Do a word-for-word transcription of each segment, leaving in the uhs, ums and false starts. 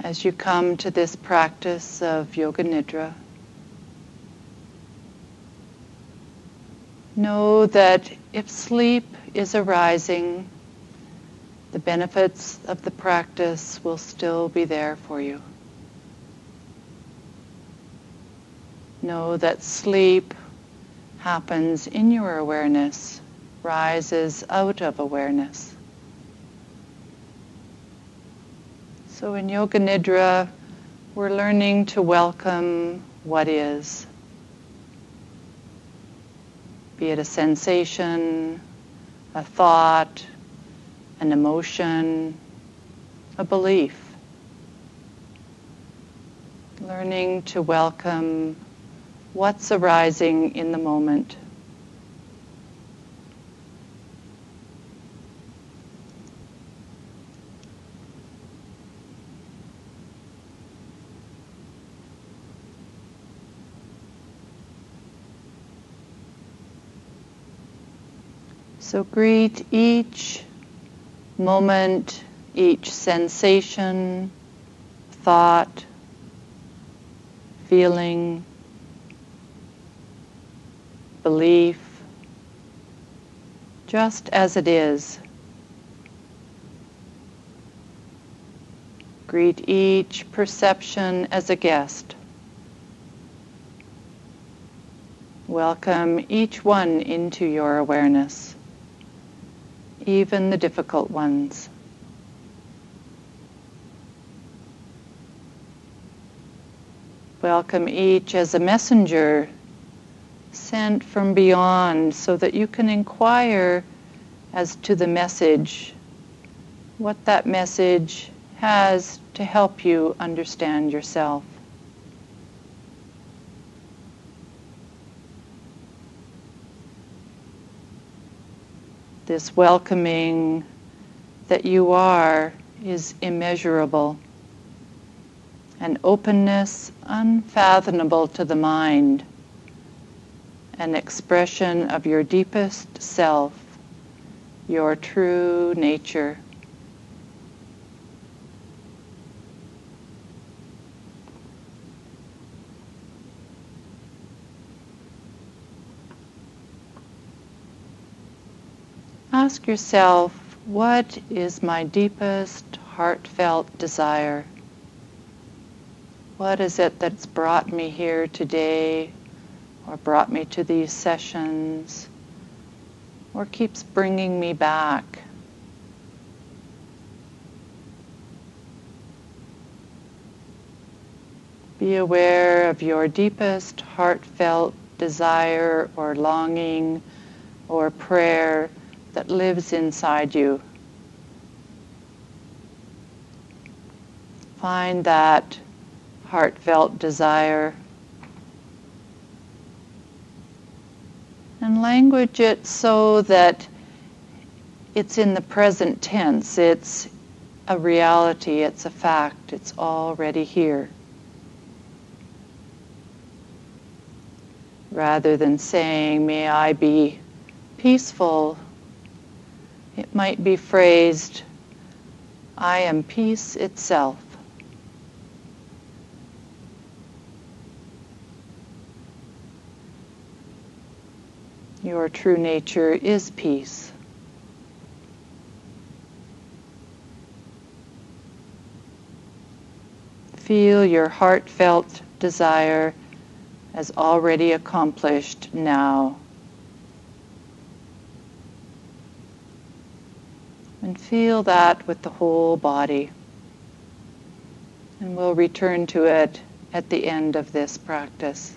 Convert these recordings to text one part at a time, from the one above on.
as you come to this practice of Yoga Nidra, know that if sleep is arising, the benefits of the practice will still be there for you. Know that sleep happens in your awareness, rises out of awareness. So in Yoga Nidra, we're learning to welcome what is. Be it a sensation, a thought, an emotion, a belief. Learning to welcome what's arising in the moment. So greet each moment, each sensation, thought, feeling, belief, just as it is. Greet each perception as a guest. Welcome each one into your awareness, even the difficult ones. Welcome each as a messenger sent from beyond so that you can inquire as to the message, what that message has to help you understand yourself. This welcoming that you are is immeasurable, an openness unfathomable to the mind, an expression of your deepest self, your true nature. Ask yourself, what is my deepest heartfelt desire? What is it that's brought me here today, or brought me to these sessions, or keeps bringing me back? Be aware of your deepest heartfelt desire or longing or prayer that lives inside you. Find that heartfelt desire and language it so that it's in the present tense. It's a reality, it's a fact, it's already here. Rather than saying, may I be peaceful, it might be phrased, I am peace itself. Your true nature is peace. Feel your heartfelt desire as already accomplished now. And feel that with the whole body. And we'll return to it at the end of this practice.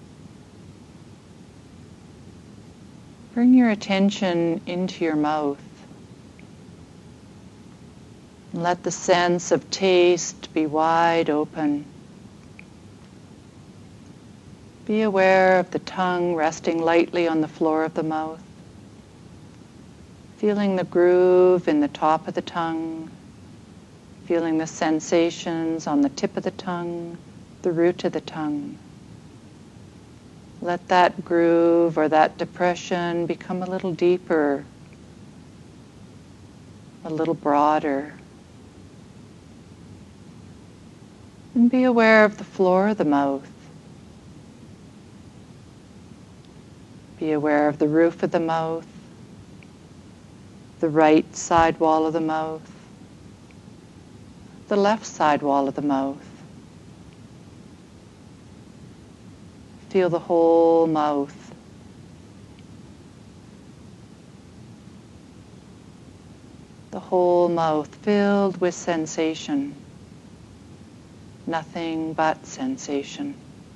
Bring your attention into your mouth. And let the sense of taste be wide open. Be aware of the tongue resting lightly on the floor of the mouth. Feeling the groove in the top of the tongue. Feeling the sensations on the tip of the tongue, the root of the tongue. Let that groove or that depression become a little deeper, a little broader. And be aware of the floor of the mouth. Be aware of the roof of the mouth, the right side wall of the mouth, the left side wall of the mouth. Feel the whole mouth. The whole mouth filled with sensation. Nothing but sensation.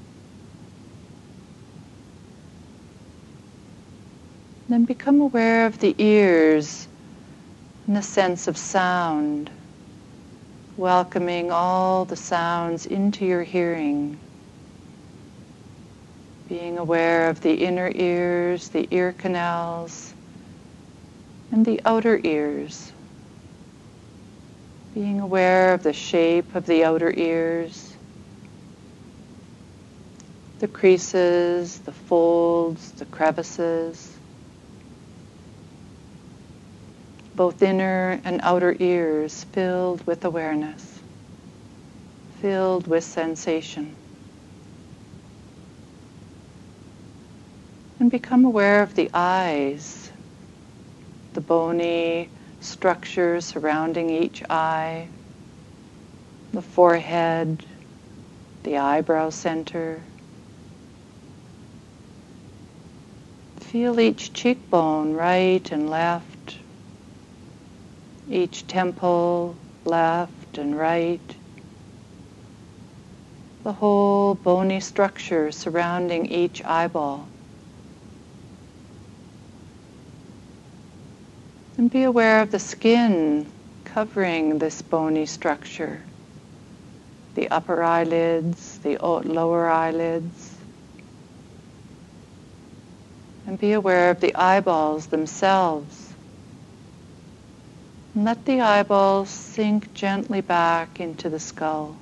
Then become aware of the ears and the sense of sound, welcoming all the sounds into your hearing. Being aware of the inner ears, the ear canals, and the outer ears. Being aware of the shape of the outer ears, the creases, the folds, the crevices, both inner and outer ears filled with awareness, filled with sensation. And become aware of the eyes, the bony structure surrounding each eye, the forehead, the eyebrow center. Feel each cheekbone, right and left, each temple, left and right, the whole bony structure surrounding each eyeball. And be aware of the skin covering this bony structure, the upper eyelids, the lower eyelids. And be aware of the eyeballs themselves. And let the eyeballs sink gently back into the skull.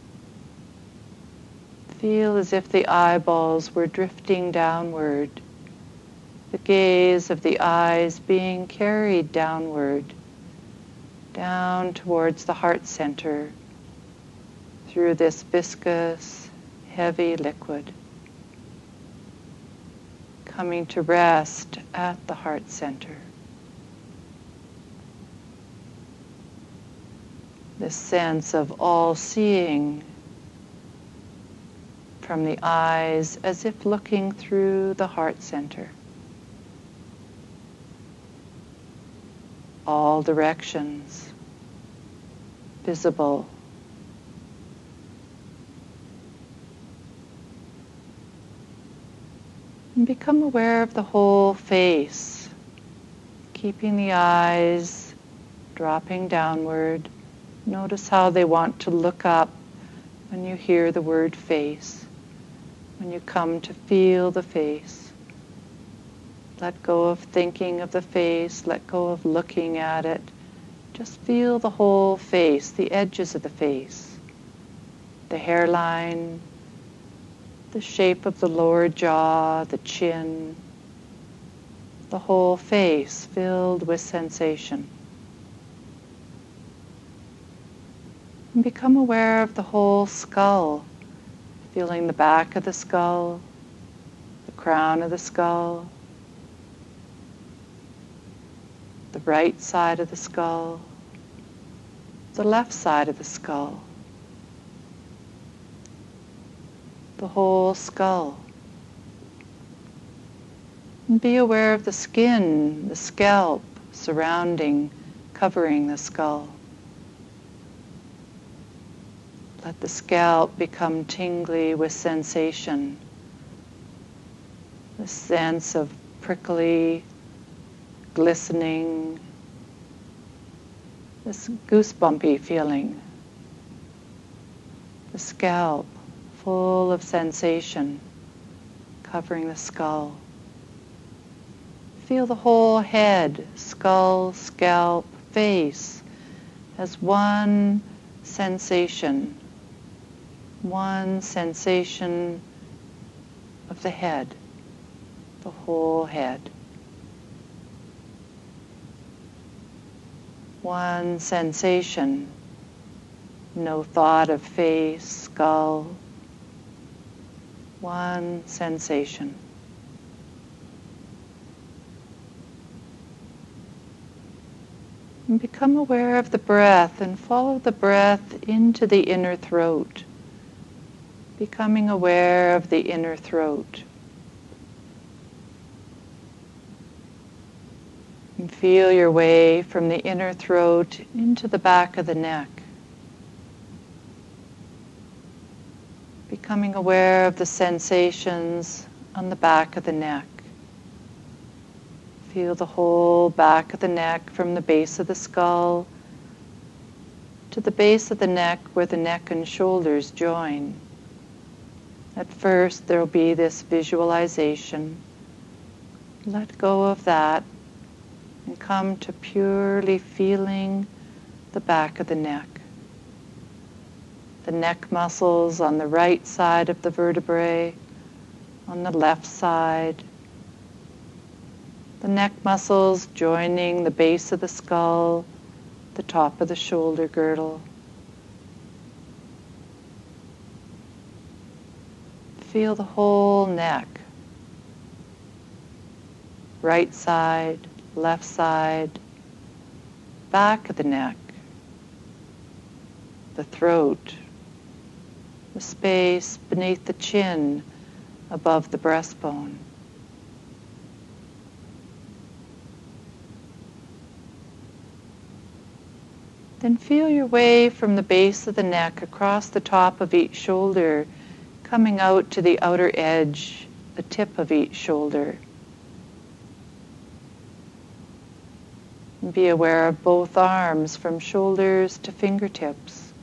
Feel as if the eyeballs were drifting downward, the gaze of the eyes being carried downward, down towards the heart center, through this viscous, heavy liquid, coming to rest at the heart center. This sense of all-seeing from the eyes as if looking through the heart center. All directions visible. And become aware of the whole face, keeping the eyes dropping downward. Notice how they want to look up when you hear the word face, when you come to feel the face. Let go of thinking of the face, let go of looking at it. Just feel the whole face, the edges of the face, the hairline, the shape of the lower jaw, the chin, the whole face filled with sensation. And become aware of the whole skull, feeling the back of the skull, the crown of the skull, the right side of the skull, the left side of the skull, the whole skull. And be aware of the skin, the scalp surrounding, covering the skull. Let the scalp become tingly with sensation, the sense of prickly, glistening, this goosebumpy feeling. The scalp full of sensation covering the skull. Feel the whole head, skull, scalp, face as one sensation, one sensation of the head, the whole head. One sensation No thought of face, skull. One sensation. And become aware of the breath and follow the breath into the inner throat. Becoming aware of the inner throat. And feel your way from the inner throat into the back of the neck. Becoming aware of the sensations on the back of the neck. Feel the whole back of the neck from the base of the skull to the base of the neck where the neck and shoulders join. At first there will be this visualization. Let go of that and come to purely feeling the back of the neck. The neck muscles on the right side of the vertebrae, on the left side. The neck muscles joining the base of the skull, the top of the shoulder girdle. Feel the whole neck. Right side, left side, back of the neck, the throat, the space beneath the chin, above the breastbone. Then feel your way from the base of the neck across the top of each shoulder, coming out to the outer edge, the tip of each shoulder. And be aware of both arms from shoulders to fingertips.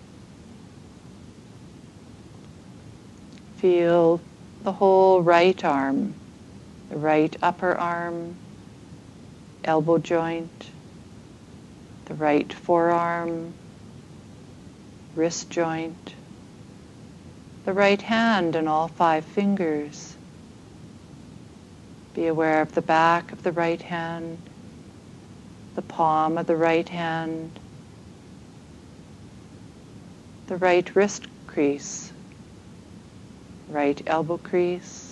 Feel the whole right arm, the right upper arm, elbow joint, the right forearm, wrist joint, the right hand and all five fingers. Be aware of the back of the right hand, the palm of the right hand, the right wrist crease, right elbow crease,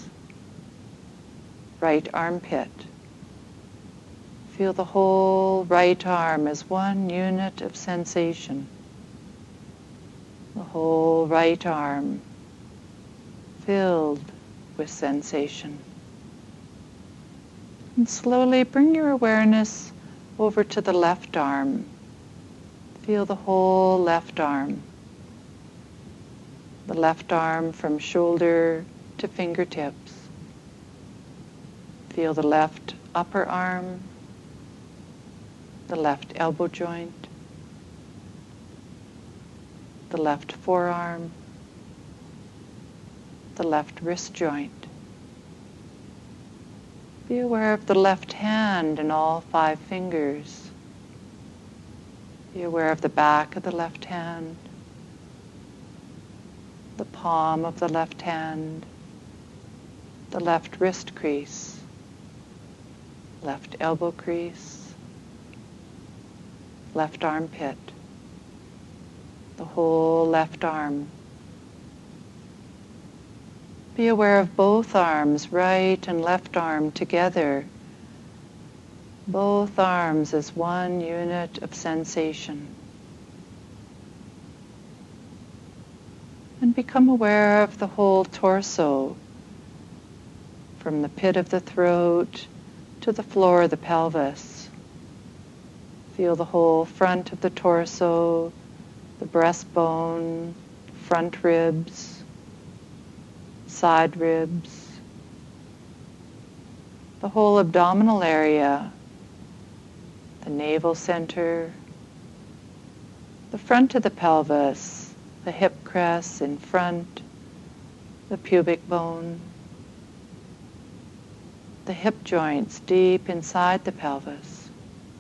right armpit. Feel the whole right arm as one unit of sensation. The whole right arm filled with sensation. And slowly bring your awareness over to the left arm. Feel the whole left arm. The left arm from shoulder to fingertips. Feel the left upper arm, the left elbow joint, the left forearm, the left wrist joint. Be aware of the left hand and all five fingers. Be aware of the back of the left hand, the palm of the left hand, the left wrist crease, left elbow crease, left armpit, the whole left arm. Be aware of both arms, right and left arm together. Both arms as one unit of sensation. And become aware of the whole torso, from the pit of the throat to the floor of the pelvis. Feel the whole front of the torso, the breastbone, front ribs, side ribs, the whole abdominal area, the navel center, the front of the pelvis, the hip crease in front, the pubic bone, the hip joints deep inside the pelvis.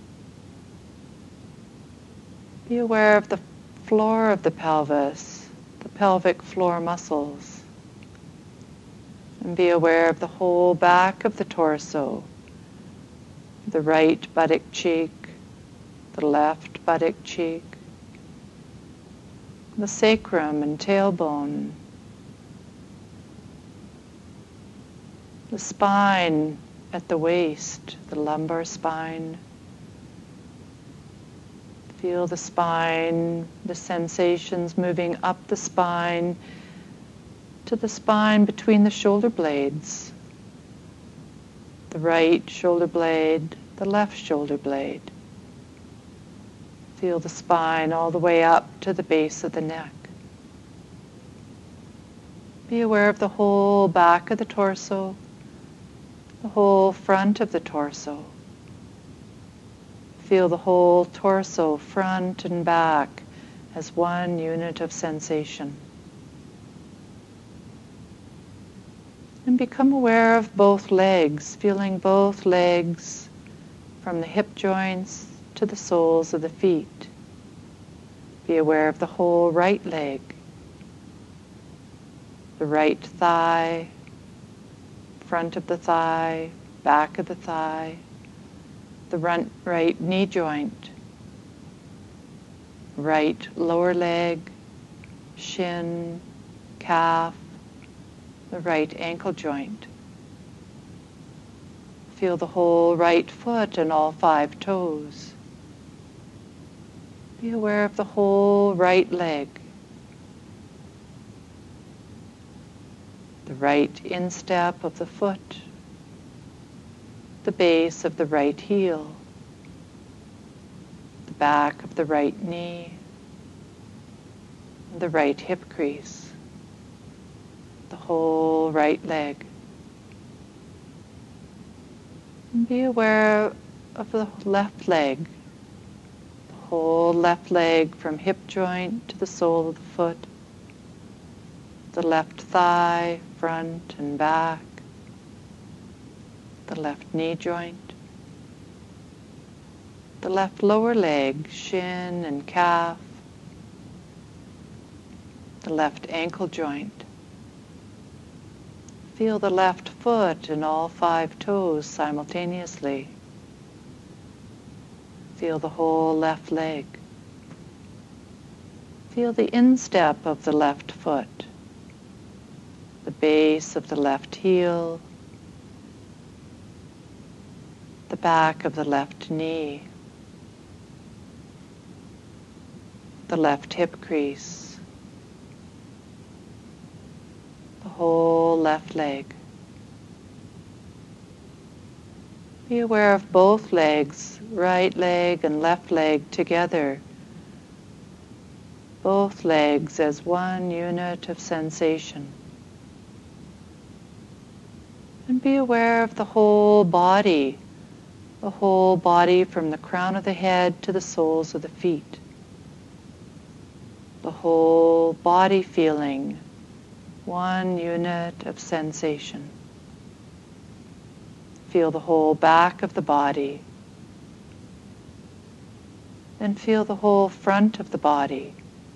Be aware of the floor of the pelvis, the pelvic floor muscles. And be aware of the whole back of the torso, the right buttock cheek, the left buttock cheek, the sacrum and tailbone, the spine at the waist, the lumbar spine. Feel the spine, the sensations moving up the spine to the spine between the shoulder blades. The right shoulder blade, the left shoulder blade. Feel the spine all the way up to the base of the neck. Be aware of the whole back of the torso, the whole front of the torso. Feel the whole torso, front and back, as one unit of sensation. And become aware of both legs, feeling both legs from the hip joints to the soles of the feet. Be aware of the whole right leg, the right thigh, front of the thigh, back of the thigh, the right, right knee joint, right lower leg, shin, calf, the right ankle joint. Feel the whole right foot and all five toes. Be aware of the whole right leg, the right instep of the foot, the base of the right heel, the back of the right knee, the right hip crease, the whole right leg. And be aware of the left leg, the whole left leg from hip joint to the sole of the foot, the left thigh, front and back, the left knee joint, the left lower leg, shin and calf, the left ankle joint. Feel the left foot and all five toes simultaneously. Feel the whole left leg. Feel the instep of the left foot, the base of the left heel, the back of the left knee, the left hip crease, the whole left leg. Be aware of both legs, right leg and left leg together, both legs as one unit of sensation. And be aware of the whole body, the whole body from the crown of the head to the soles of the feet. The whole body feeling, one unit of sensation. Feel the whole back of the body. Then feel the whole front of the body.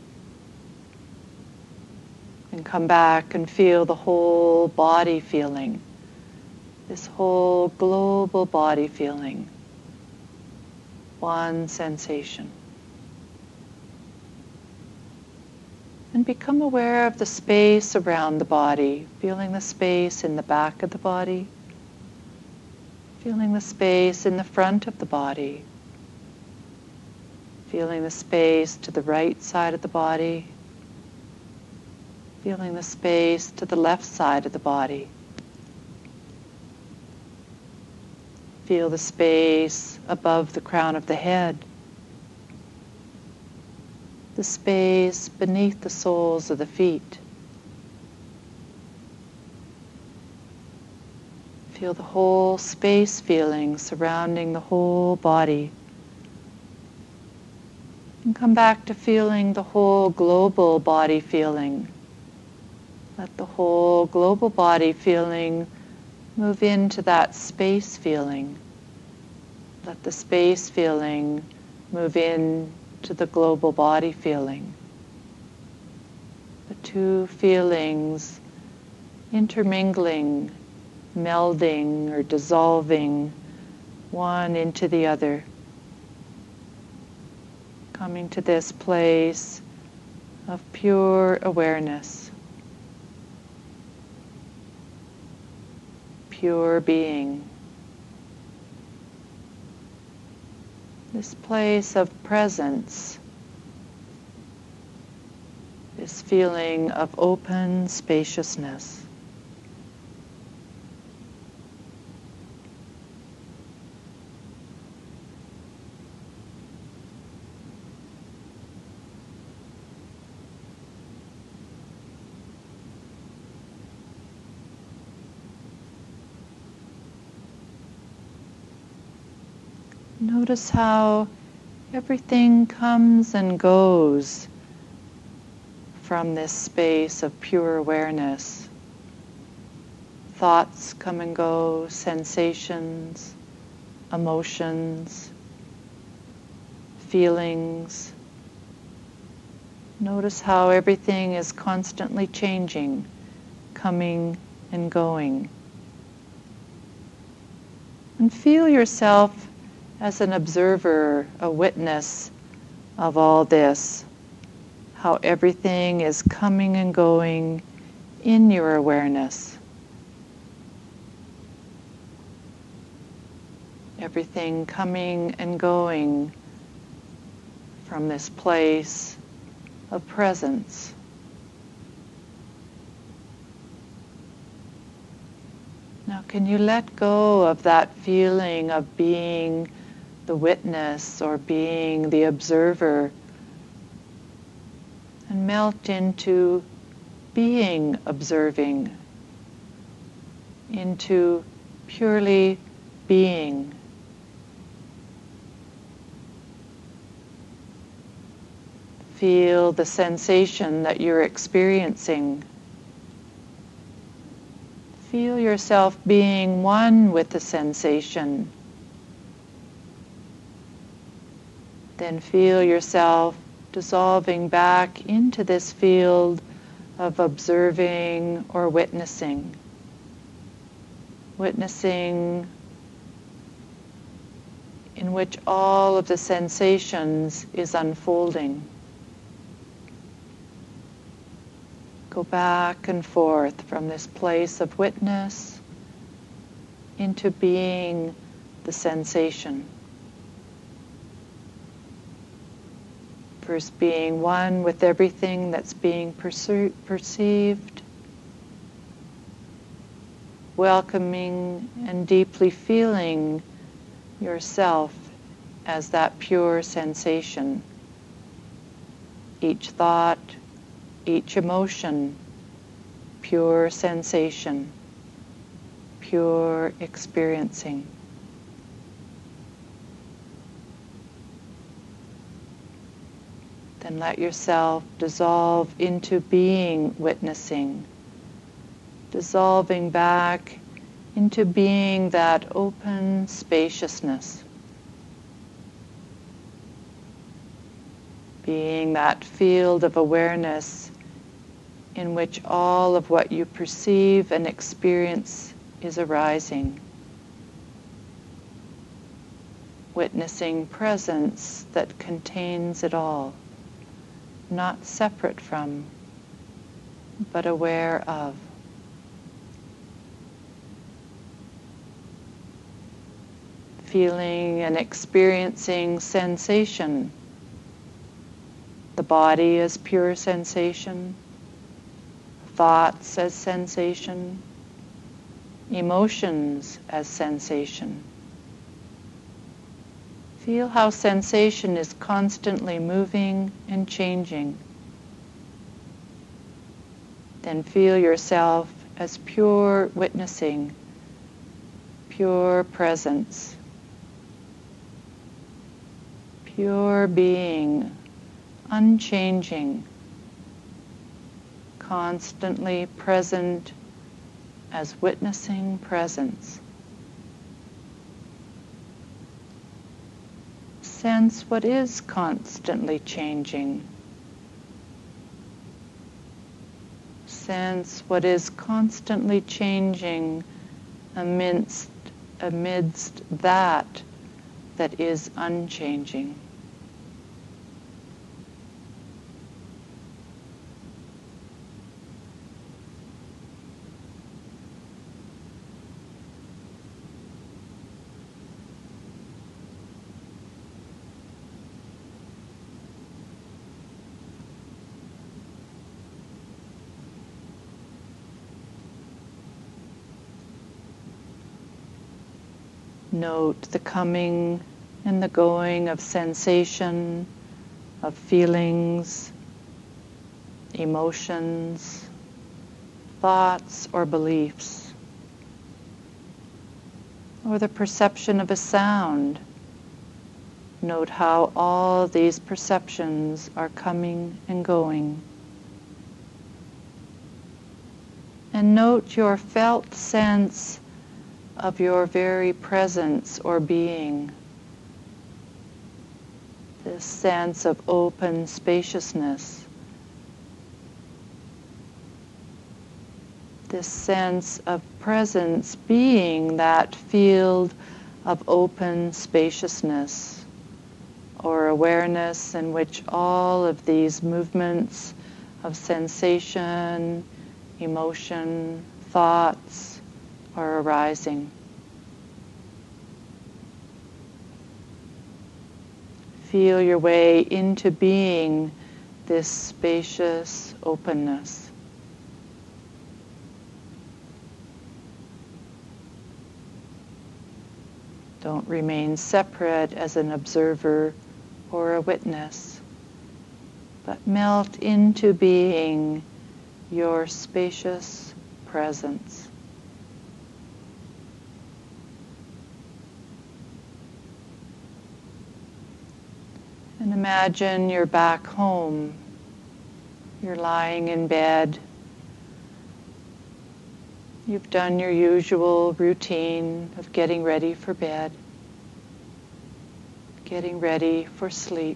And come back and feel the whole body feeling. This whole global body feeling. One sensation. And become aware of the space around the body, feeling the space in the back of the body, feeling the space in the front of the body, feeling the space to the right side of the body, feeling the space to the left side of the body. Feel the space above the crown of the head, the space beneath the soles of the feet. Feel the whole space feeling surrounding the whole body. And come back to feeling the whole global body feeling. Let the whole global body feeling move into that space feeling. Let the space feeling move in to the global body feeling. The two feelings intermingling, melding or dissolving one into the other. Coming to this place of pure awareness, pure being. This place of presence, this feeling of open spaciousness. Notice how everything comes and goes from this space of pure awareness. Thoughts come and go, sensations, emotions, feelings. Notice how everything is constantly changing, coming and going. And feel yourself as an observer, a witness of all this, how everything is coming and going in your awareness. Everything coming and going from this place of presence. Now, can you let go of that feeling of being the witness or being the observer and melt into being observing, into purely being? Feel the sensation that you're experiencing. Feel yourself being one with the sensation. Then feel yourself dissolving back into this field of observing or witnessing. Witnessing in which all of the sensations is unfolding. Go back and forth from this place of witness into being the sensation. First being one with everything that's being perce- perceived, welcoming and deeply feeling yourself as that pure sensation. Each thought, each emotion, pure sensation, pure experiencing. Then let yourself dissolve into being witnessing, dissolving back into being that open spaciousness, being that field of awareness in which all of what you perceive and experience is arising. Witnessing presence that contains it all, not separate from, but aware of. Feeling and experiencing sensation. The body as pure sensation, thoughts as sensation, emotions as sensation. Feel how sensation is constantly moving and changing. Then feel yourself as pure witnessing, pure presence, pure being, unchanging, constantly present as witnessing presence. Sense what is constantly changing. Sense what is constantly changing amidst, amidst that that is unchanging. Note the coming and the going of sensation, of feelings, emotions, thoughts or beliefs, or the perception of a sound. Note how all these perceptions are coming and going. And note your felt sense of your very presence or being. This sense of open spaciousness. This sense of presence being that field of open spaciousness or awareness in which all of these movements of sensation, emotion, thoughts are arising. Feel your way into being this spacious openness. Don't remain separate as an observer or a witness, but melt into being your spacious presence. And imagine you're back home. You're lying in bed. You've done your usual routine of getting ready for bed, getting ready for sleep.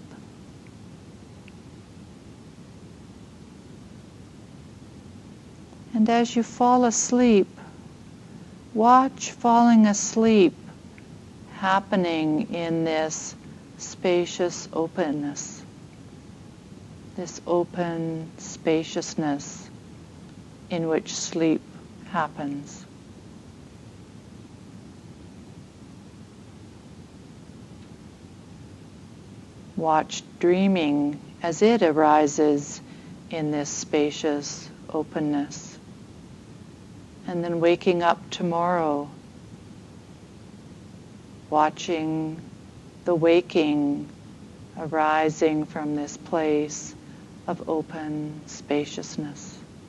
And as you fall asleep, watch falling asleep happening in this spacious openness, this open spaciousness in which sleep happens. Watch dreaming as it arises in this spacious openness. And then waking up tomorrow, watching the waking arising from this place of open spaciousness.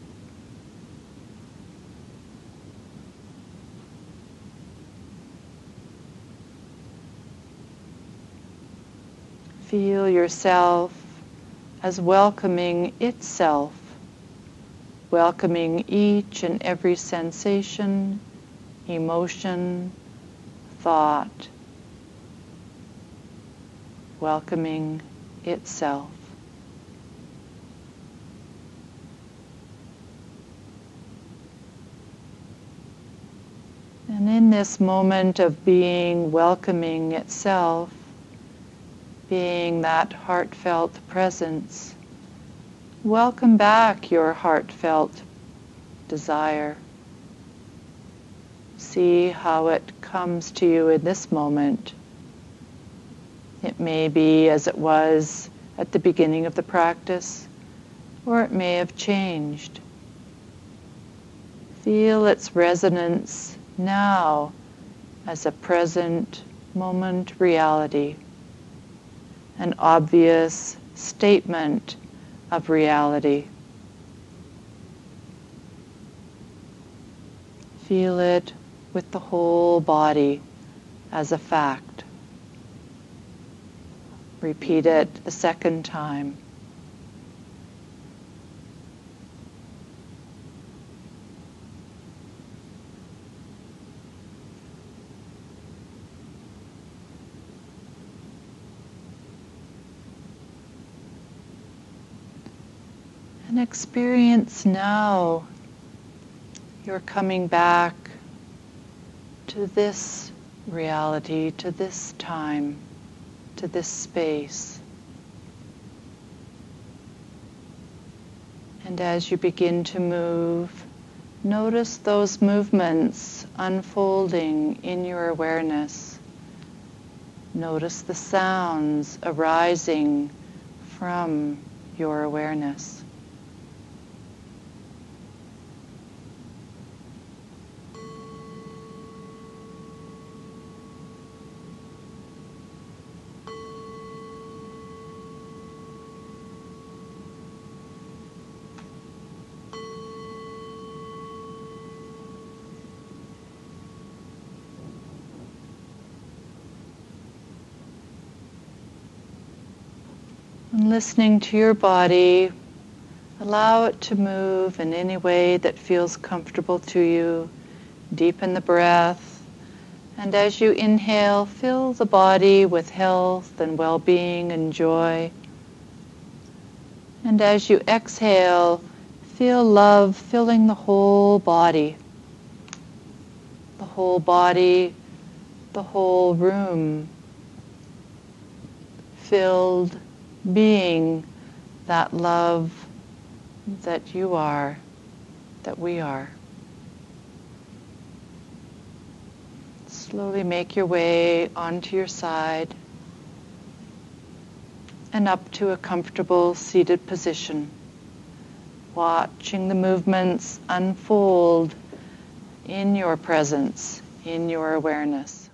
Feel yourself as welcoming itself, welcoming each and every sensation, emotion, thought, welcoming itself. And in this moment of being welcoming itself, being that heartfelt presence, welcome back your heartfelt desire. See how it comes to you in this moment. It may be as it was at the beginning of the practice, or it may have changed. Feel its resonance now as a present moment reality, an obvious statement of reality. Feel it with the whole body as a fact. Repeat it a second time. And experience now you're coming back to this reality, to this time, to this space. And as you begin to move, notice those movements unfolding in your awareness. Notice the sounds arising from your awareness. And listening to your body, allow it to move in any way that feels comfortable to you. Deepen the breath. And as you inhale, fill the body with health and well-being and joy. And as you exhale, feel love filling the whole body. The whole body, the whole room, filled, being that love that you are, that we are. Slowly make your way onto your side and up to a comfortable seated position, watching the movements unfold in your presence, in your awareness.